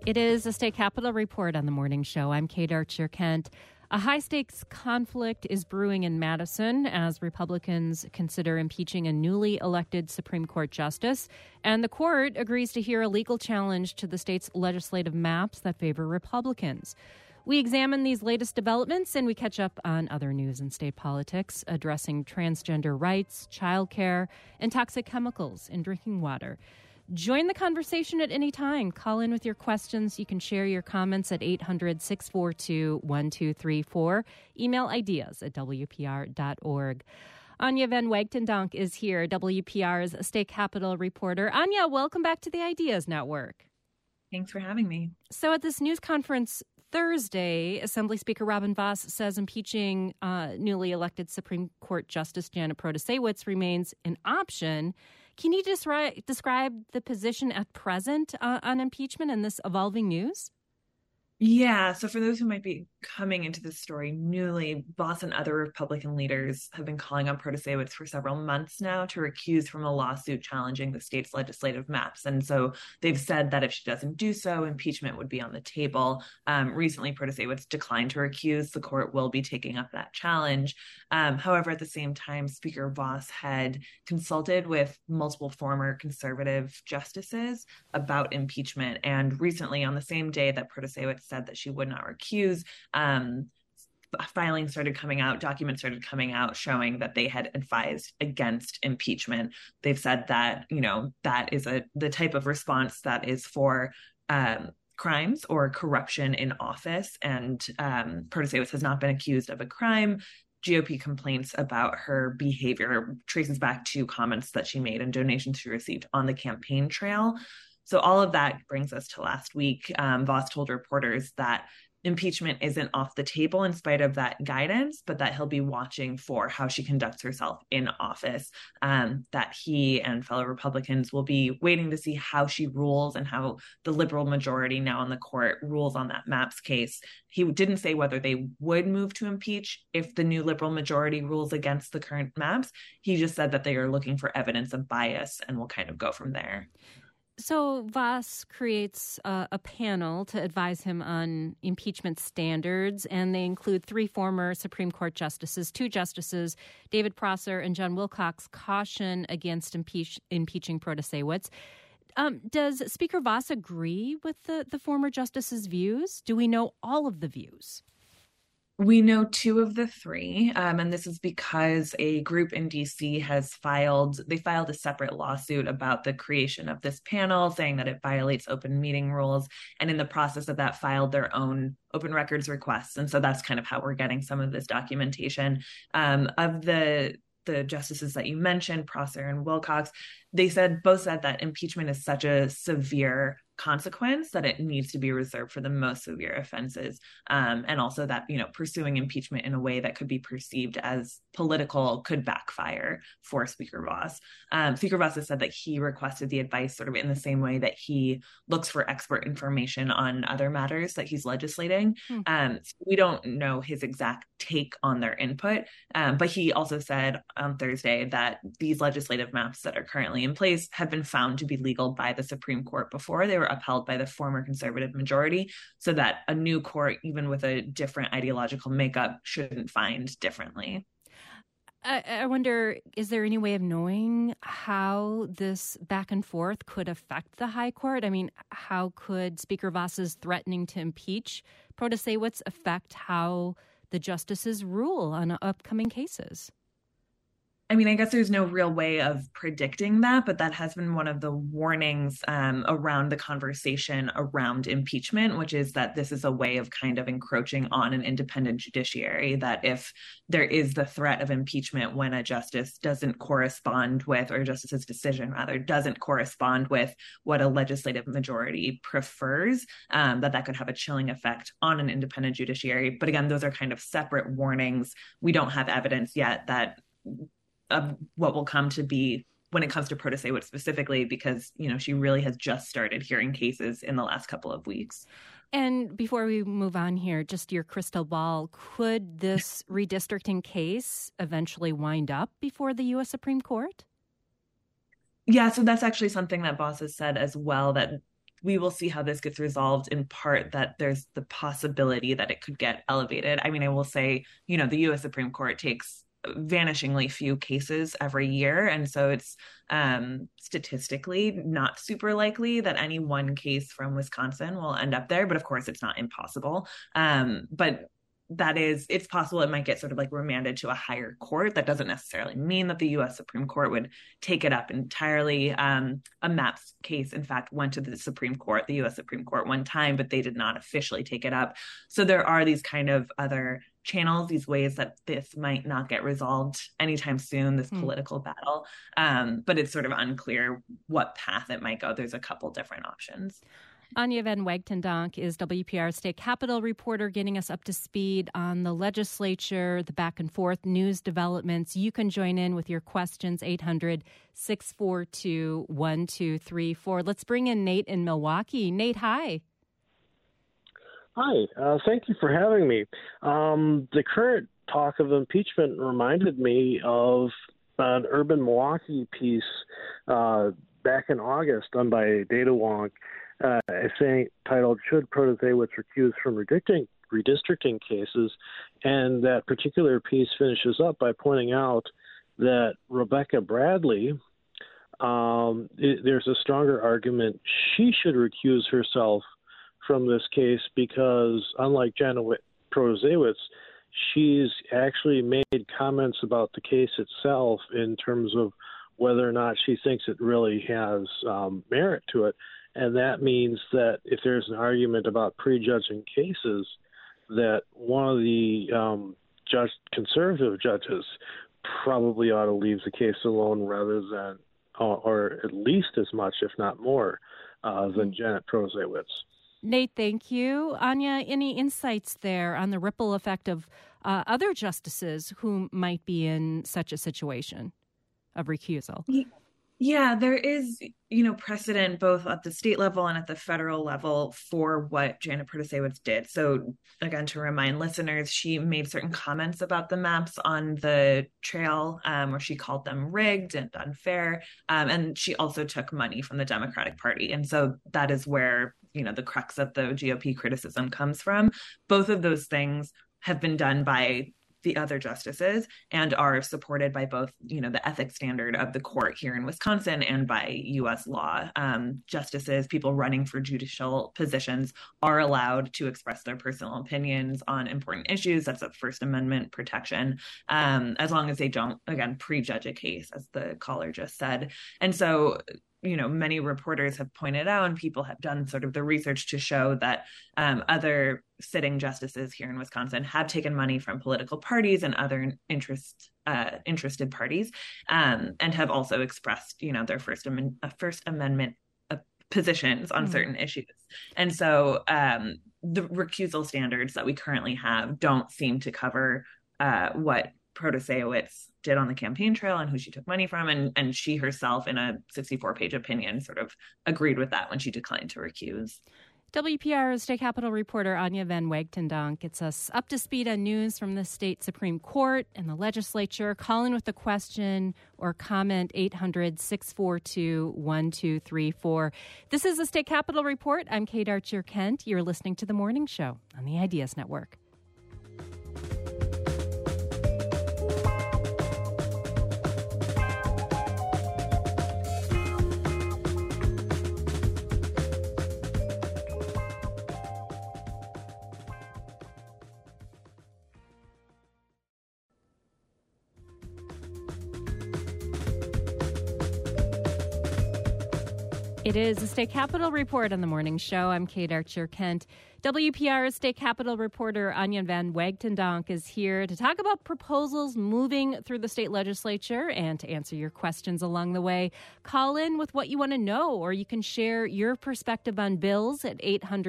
It is a State Capitol Report on the morning show. I'm Kate Archer-Kent. A high-stakes conflict is brewing in Madison as Republicans consider impeaching a newly elected Supreme Court justice, and the court agrees to hear a legal challenge to the state's legislative maps that favor Republicans. We examine these latest developments, and we catch up on other news in state politics, addressing transgender rights, childcare, and toxic chemicals in drinking water. Join the conversation at any time. Call in with your questions. You can share your comments at 800-642-1234. Email ideas at WPR.org. Anya Van Wagtendonk is here, WPR's State Capitol reporter. Anya, welcome back to the Ideas Network. Thanks for having me. So at this news conference Thursday, Assembly Speaker Robin Vos says impeaching newly elected Supreme Court Justice Janet Protasiewicz remains an option. Can you describe the position at present on impeachment and this evolving news? Yeah, so for those who might be coming into this story newly, Vos and other Republican leaders have been calling on Protasiewicz for several months now to recuse from a lawsuit challenging the state's legislative maps. And so they've said that if she doesn't do so, impeachment would be on the table. Recently, Protasiewicz declined to recuse. The court will be taking up that challenge. However, at the same time, Speaker Vos had consulted with multiple former conservative justices about impeachment. And recently, on the same day that Protasiewicz said that she would not recuse, documents started coming out showing that they had advised against impeachment. They've said that, that is the type of response that is for crimes or corruption in office. And Protasiewicz has not been accused of a crime. GOP complaints about her behavior traces back to comments that she made and donations she received on the campaign trail. So all of that brings us to last week. Vos told reporters that impeachment isn't off the table in spite of that guidance, but that he'll be watching for how she conducts herself in office, that he and fellow Republicans will be waiting to see how she rules and how the liberal majority now in the court rules on that MAPS case. He didn't say whether they would move to impeach if the new liberal majority rules against the current MAPS. He just said that they are looking for evidence of bias and will kind of go from there. So Vos creates a panel to advise him on impeachment standards, and they include three former Supreme Court justices. Two justices, David Prosser and John Wilcox, caution against impeaching Protasiewicz. Does Speaker Vos agree with the former justices' views? Do we know all of the views? We know two of the three, and this is because a group in D.C. filed a separate lawsuit about the creation of this panel, saying that it violates open meeting rules, and in the process of that filed their own open records requests. And so that's kind of how we're getting some of this documentation. Of the justices that you mentioned, Prosser and Wilcox, they both said that impeachment is such a severe consequence that it needs to be reserved for the most severe offenses, and also that pursuing impeachment in a way that could be perceived as political could backfire for Speaker Vos. Speaker Vos has said that he requested the advice sort of in the same way that he looks for expert information on other matters that he's legislating. We don't know his exact take on their input, but he also said on Thursday that these legislative maps that are currently in place have been found to be legal by the Supreme Court before. They were upheld by the former conservative majority, so that a new court, even with a different ideological makeup, shouldn't find differently. I wonder, is there any way of knowing how this back and forth could affect the high court? I mean, how could Speaker Vos's threatening to impeach Protasiewicz affect how the justices rule on upcoming cases? I mean, I guess there's no real way of predicting that, but that has been one of the warnings around the conversation around impeachment, which is that this is a way of kind of encroaching on an independent judiciary, that if there is the threat of impeachment when a justice doesn't correspond with, or a justice's decision rather, doesn't correspond with what a legislative majority prefers, that could have a chilling effect on an independent judiciary. But again, those are kind of separate warnings. We don't have evidence yet that of what will come to be when it comes to Protasiewicz specifically, because, she really has just started hearing cases in the last couple of weeks. And before we move on here, just your crystal ball, could this redistricting case eventually wind up before the U.S. Supreme Court? Yeah, so that's actually something that Vos has said as well, that we will see how this gets resolved, in part that there's the possibility that it could get elevated. I mean, I will say, the U.S. Supreme Court takes vanishingly few cases every year. And so it's statistically not super likely that any one case from Wisconsin will end up there. But of course, it's not impossible. But it's possible it might get sort of like remanded to a higher court. That doesn't necessarily mean that the U.S. Supreme Court would take it up entirely. A MAPS case, in fact, went to the Supreme Court, the U.S. Supreme Court one time, but they did not officially take it up. So there are these kind of other channels, these ways that this might not get resolved anytime soon, this political battle. But it's sort of unclear what path it might go. There's a couple different options. Anya Van Wagtendonk is WPR State Capitol reporter, getting us up to speed on the legislature, the back and forth news developments. You can join in with your questions, 800-642-1234. Let's bring in Nate in Milwaukee. Nate, hi. Hi, thank you for having me. The current talk of impeachment reminded me of an Urban Milwaukee piece back in August done by Data Wong, I think titled "Should Protasiewicz Recuse from Redistricting Cases?" And that particular piece finishes up by pointing out that Rebecca Bradley, there's a stronger argument she should recuse herself from this case because, unlike Janet Protasiewicz, she's actually made comments about the case itself in terms of whether or not she thinks it really has merit to it. And that means that if there's an argument about prejudging cases, that one of the conservative judges probably ought to leave the case alone rather than, or at least as much, if not more, than Janet Protasiewicz. Nate, thank you. Anya, any insights there on the ripple effect of other justices who might be in such a situation of recusal? Yeah, there is, precedent both at the state level and at the federal level for what Janet Protasiewicz did. So again, to remind listeners, she made certain comments about the maps on the trail where she called them rigged and unfair. And she also took money from the Democratic Party. And so that is where, the crux of the GOP criticism comes from. Both of those things have been done by the other justices and are supported by both, the ethics standard of the court here in Wisconsin and by U.S. law. Justices, people running for judicial positions, are allowed to express their personal opinions on important issues. That's a First Amendment protection, as long as they don't, again, prejudge a case, as the caller just said. And so, many reporters have pointed out, and people have done sort of the research to show that other sitting justices here in Wisconsin have taken money from political parties and other interested parties, and have also expressed, their First Amendment positions on certain issues. And so the recusal standards that we currently have don't seem to cover what Protasiewicz did on the campaign trail and who she took money from. And she herself, in a 64-page opinion, sort of agreed with that when she declined to recuse. WPR State Capitol reporter Anya Van Wagtendonk gets us up to speed on news from the state Supreme Court and the legislature. Call in with a question or comment, 800-642-1234. This is the State Capitol Report. I'm Kate Archer-Kent. You're listening to The Morning Show on the Ideas Network. It is the State Capitol Report on the Morning Show. I'm Kate Archer-Kent. WPR's State Capitol reporter Anya Van Wagtendonk is here to talk about proposals moving through the state legislature and to answer your questions along the way. Call in with what you want to know, or you can share your perspective on bills at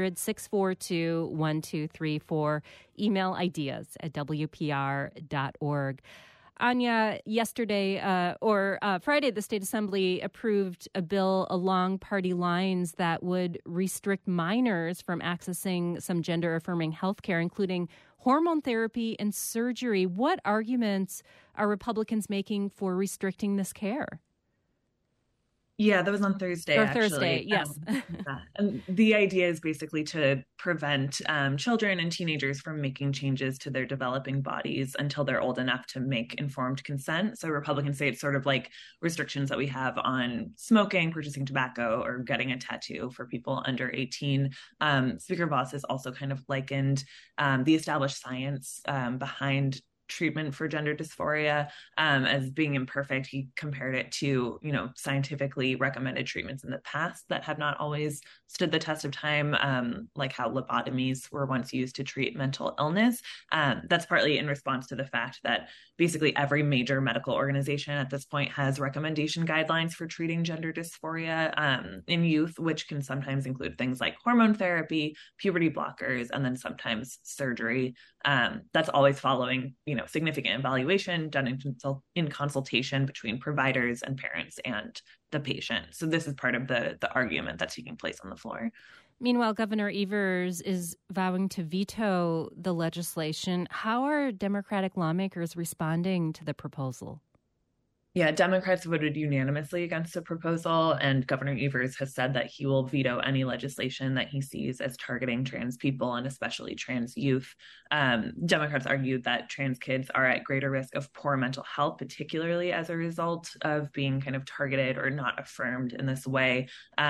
800-642-1234. Email ideas@wpr.org. Anya, yesterday Friday, the State Assembly approved a bill along party lines that would restrict minors from accessing some gender-affirming health care, including hormone therapy and surgery. What arguments are Republicans making for restricting this care? Yeah, that was on Thursday, Or actually. Thursday, yes. Yeah. And the idea is basically to prevent children and teenagers from making changes to their developing bodies until they're old enough to make informed consent. So Republicans say it's sort of like restrictions that we have on smoking, purchasing tobacco, or getting a tattoo for people under 18. Speaker Voss has also kind of likened the established science behind treatment for gender dysphoria as being imperfect. He compared it to, scientifically recommended treatments in the past that have not always stood the test of time, like how lobotomies were once used to treat mental illness. That's partly in response to the fact that basically every major medical organization at this point has recommendation guidelines for treating gender dysphoria in youth, which can sometimes include things like hormone therapy, puberty blockers, and then sometimes surgery. That's always following, significant evaluation done in consultation between providers and parents and the patient. So this is part of the argument that's taking place on the floor. Meanwhile, Governor Evers is vowing to veto the legislation. How are Democratic lawmakers responding to the proposal? Yeah, Democrats voted unanimously against the proposal, and Governor Evers has said that he will veto any legislation that he sees as targeting trans people and especially trans youth. Democrats argued that trans kids are at greater risk of poor mental health, particularly as a result of being kind of targeted or not affirmed in this way.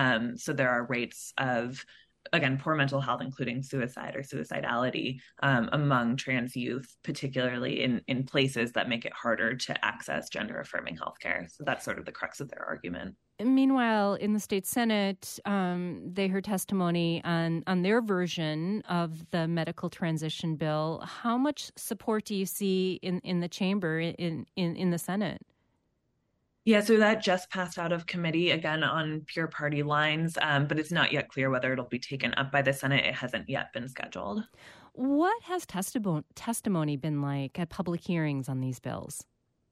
So there are rates of, again, poor mental health, including suicide or suicidality among trans youth, particularly in places that make it harder to access gender-affirming healthcare. So that's sort of the crux of their argument. Meanwhile, in the state Senate, they heard testimony on their version of the medical transition bill. How much support do you see in the chamber, in the Senate? Yeah, so that just passed out of committee, again, on pure party lines, but it's not yet clear whether it'll be taken up by the Senate. It hasn't yet been scheduled. What has testimony been like at public hearings on these bills?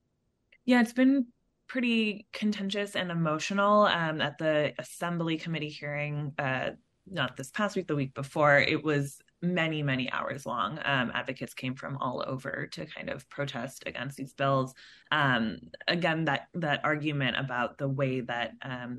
Yeah, it's been pretty contentious and emotional. At the Assembly Committee hearing, not this past week, the week before, it was many, many hours long. Advocates came from all over to kind of protest against these bills. Again, that argument about the way that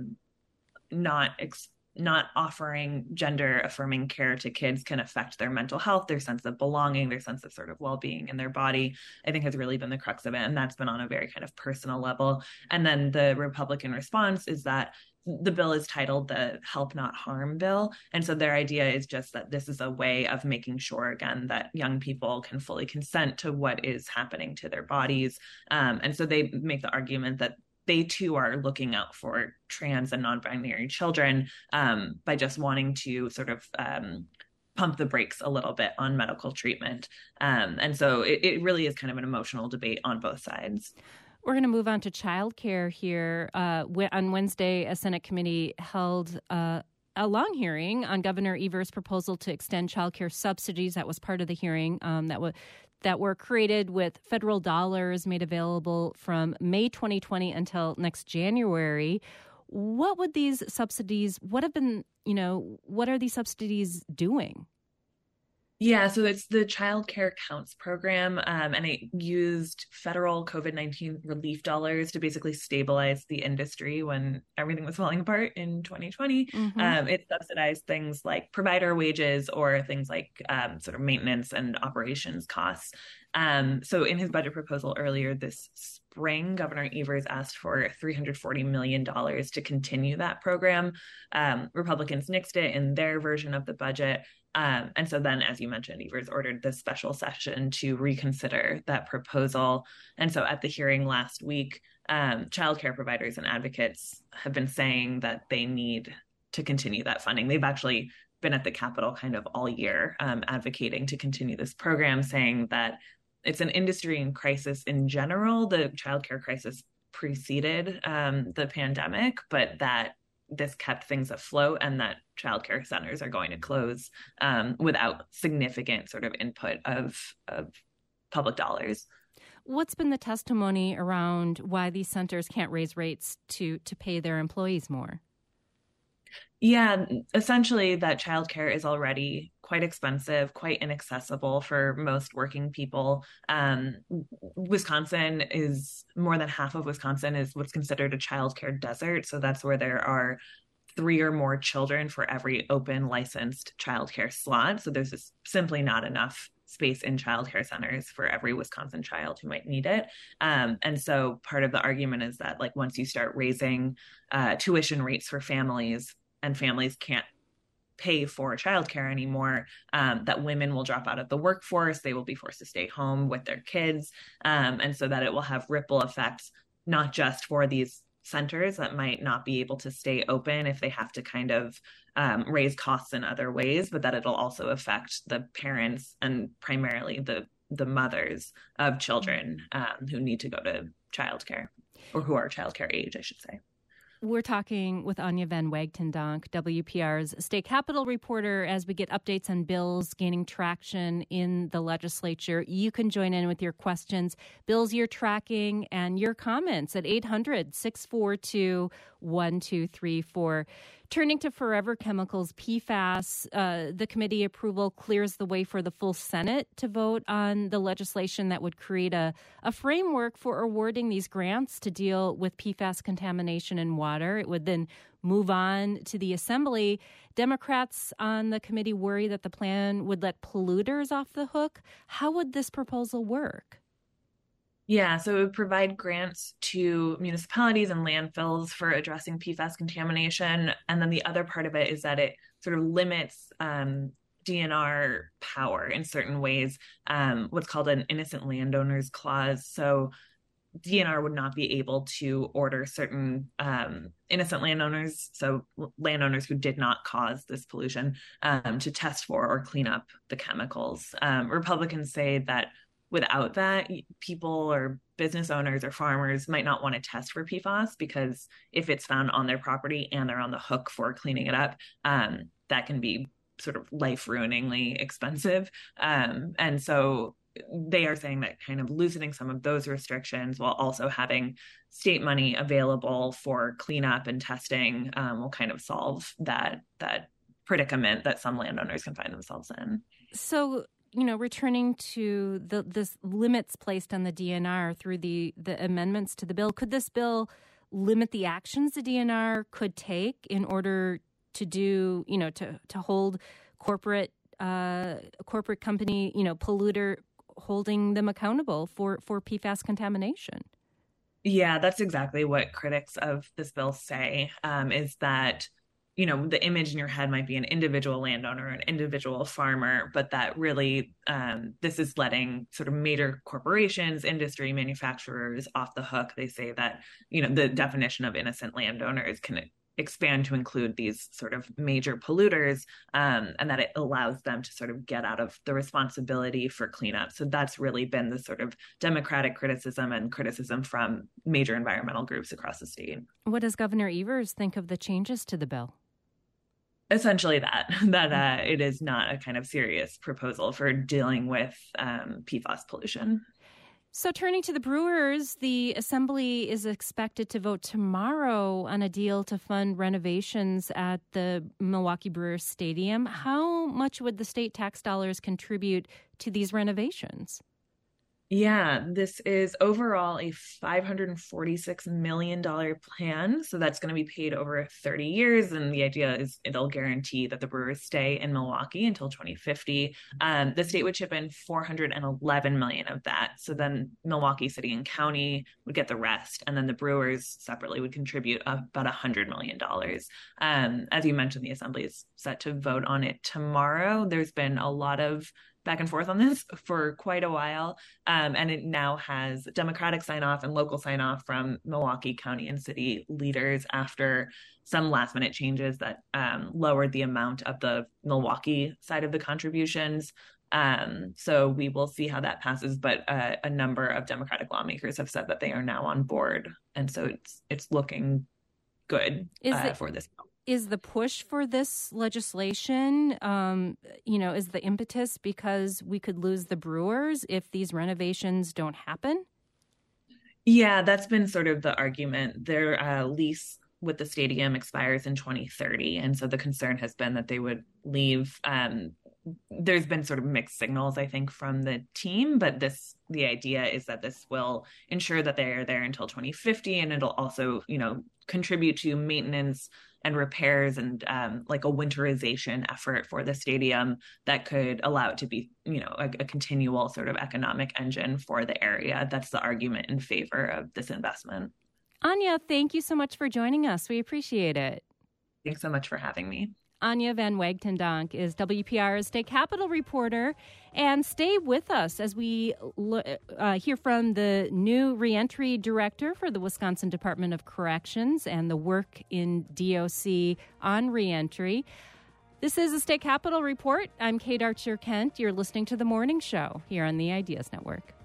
not offering gender affirming care to kids can affect their mental health, their sense of belonging, their sense of sort of well-being in their body, I think has really been the crux of it. And that's been on a very kind of personal level. And then the Republican response is that the bill is titled the Help Not Harm bill. And so their idea is just that this is a way of making sure, again, that young people can fully consent to what is happening to their bodies. And so they make the argument that they too are looking out for trans and non-binary children by just wanting to sort of pump the brakes a little bit on medical treatment. And so it really is kind of an emotional debate on both sides. We're going to move on to childcare here. On Wednesday, a Senate committee held a long hearing on Governor Evers' proposal to extend childcare subsidies. That was part of the hearing that were created with federal dollars made available from May 2020 until next January. What would these subsidies, what are these subsidies doing? Yeah, so it's the Child Care Counts program, and it used federal COVID-19 relief dollars to basically stabilize the industry when everything was falling apart in 2020. Mm-hmm. It subsidized things like provider wages or things like sort of maintenance and operations costs. So in his budget proposal earlier this spring, Governor Evers asked for $340 million to continue that program. Republicans nixed it in their version of the budget. And so then, as you mentioned, Evers ordered this special session to reconsider that proposal. And so at the hearing last week, childcare providers and advocates have been saying that they need to continue that funding. They've actually been at the Capitol kind of all year advocating to continue this program, saying that it's an industry in crisis in general. The childcare crisis preceded the pandemic, but that this kept things afloat and that childcare centers are going to close without significant sort of input of public dollars. What's been the testimony around why these centers can't raise rates to pay their employees more? Yeah, essentially that childcare is already quite expensive, quite inaccessible for most working people. Wisconsin is more than half of Wisconsin is what's considered a childcare desert. So that's where there are three or more children for every open licensed childcare slot. So there's just simply not enough space in childcare centers for every Wisconsin child who might need it. And so part of the argument is that like once you start raising tuition rates for families, and families can't pay for childcare anymore, that women will drop out of the workforce. They will be forced to stay home with their kids. And so that it will have ripple effects, not just for these centers that might not be able to stay open if they have to kind of raise costs in other ways, but that it'll also affect the parents and primarily the mothers of children who need to go to childcare, or who are childcare age, I should say. We're talking with Anya Van Wagtendonk, WPR's state capitol reporter, as we get updates on bills gaining traction in the legislature. You can join in with your questions, bills you're tracking, and your comments at 800-642-1234. Turning to forever chemicals, PFAS, the committee approval clears the way for the full Senate to vote on the legislation that would create a framework for awarding these grants to deal with PFAS contamination in water. It would then move on to the Assembly. Democrats on the committee worry that the plan would let polluters off the hook. How would this proposal work? Yeah, so it would provide grants to municipalities and landfills for addressing PFAS contamination. And then the other part of it is that it sort of limits DNR power in certain ways, what's called an innocent landowners clause. So DNR would not be able to order certain innocent landowners, so landowners who did not cause this pollution, to test for or clean up the chemicals. Republicans say that without that, people or business owners or farmers might not want to test for PFAS, because if it's found on their property and they're on the hook for cleaning it up, that can be sort of life-ruiningly expensive. And so they are saying that kind of loosening some of those restrictions while also having state money available for cleanup and testing will kind of solve that predicament that some landowners can find themselves in. So, returning to this limits placed on the DNR through the amendments to the bill, could this bill limit the actions the DNR could take in order to do, to hold corporate company, polluter, holding them accountable for PFAS contamination? Yeah, that's exactly what critics of this bill say, is that the image in your head might be an individual landowner, an individual farmer, but that really this is letting sort of major corporations, industry, manufacturers off the hook. They say that, the definition of innocent landowners can expand to include these sort of major polluters, and that it allows them to sort of get out of the responsibility for cleanup. So that's really been the sort of Democratic criticism and criticism from major environmental groups across the state. What does Governor Evers think of the changes to the bill? Essentially that it is not a kind of serious proposal for dealing with PFAS pollution. So turning to the Brewers, the Assembly is expected to vote tomorrow on a deal to fund renovations at the Milwaukee Brewers Stadium. How much would the state tax dollars contribute to these renovations? Yeah, this is overall a $546 million plan. So that's going to be paid over 30 years. And the idea is it'll guarantee that the Brewers stay in Milwaukee until 2050. The state would chip in $411 million of that. So then Milwaukee City and County would get the rest. And then the Brewers separately would contribute about $100 million. As you mentioned, the Assembly is set to vote on it tomorrow. There's been a lot of back and forth on this for quite a while. And it now has Democratic sign-off and local sign-off from Milwaukee County and city leaders after some last-minute changes that lowered the amount of the Milwaukee side of the contributions. So we will see how that passes. But a number of Democratic lawmakers have said that they are now on board. And so it's looking good for this bill. Is the push for this legislation, is the impetus because we could lose the Brewers if these renovations don't happen? Yeah, that's been sort of the argument. Their lease with the stadium expires in 2030. And so the concern has been that they would leave. There's been sort of mixed signals, I think, from the team, but the idea is that this will ensure that they are there until 2050, and it'll also, contribute to maintenance and repairs and like a winterization effort for the stadium that could allow it to be, a continual sort of economic engine for the area. That's the argument in favor of this investment. Anya, thank you so much for joining us. We appreciate it. Thanks so much for having me. Anya Van Wagtendonk is WPR's State Capitol reporter. And stay with us as we hear from the new reentry director for the Wisconsin Department of Corrections and the work in DOC on reentry. This is the State Capitol Report. I'm Kate Archer-Kent. You're listening to The Morning Show here on the Ideas Network.